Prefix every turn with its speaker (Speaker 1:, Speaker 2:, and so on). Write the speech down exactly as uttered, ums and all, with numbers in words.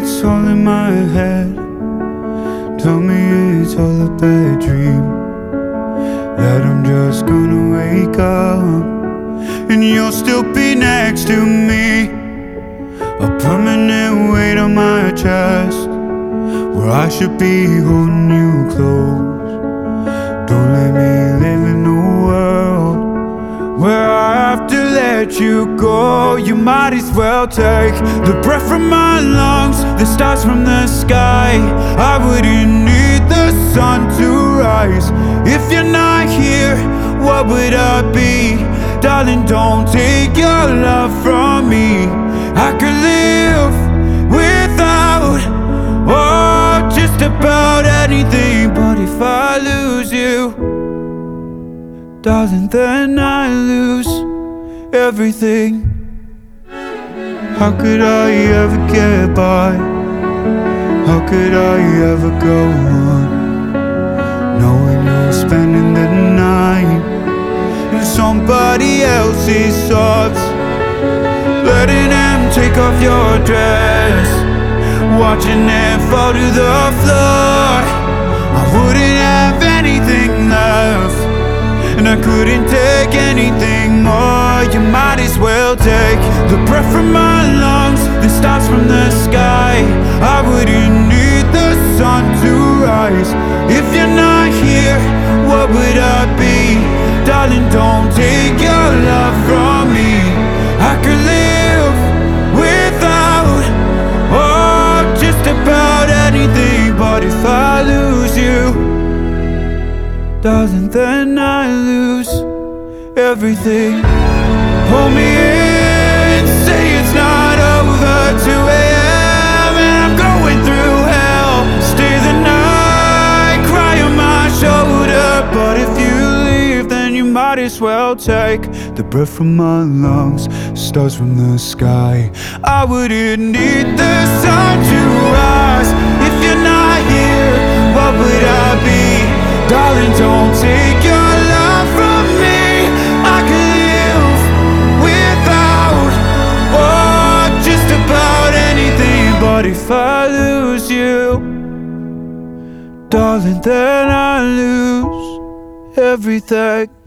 Speaker 1: it's all in my head. Tell me it's all a bad dream, that I'm just gonna wake up and you'll still be next to me. A permanent weight on my chest, where I should be holding you close. Don't let me live in a world where I have to let you go. You might as well take the breath from my lungs, the stars from the sky. I wouldn't need the sun to rise if you're not here. What would I be? Darling, don't take your love from me. I could live without, oh, just about anything. But if I lose you, darling, then I lose everything. How could I ever get by? How could I ever go on, knowing you're spending the night in somebody else's arms, letting them take off your dress, watching them fall to the floor? I wouldn't have anything left, and I couldn't take anything more. You might as well take the breath from my lungs, the stars from the sky. I wouldn't need the sun to rise if you're not here. What would I be? Darling, don't take your love from me. I could live without, oh, just about anything. But if I lose you, darling, then I lose everything. Pull me in, say it's not over. Two a m and I'm going through hell. Stay the night, cry on my shoulder. But if you leave, then you might as well take the breath from my lungs, stars from the sky. I wouldn't need the sun to rise if you're not here. What would I be? Darling, don't take your love from me. I could live without, oh, just about anything. But if I lose you, darling, then I lose everything.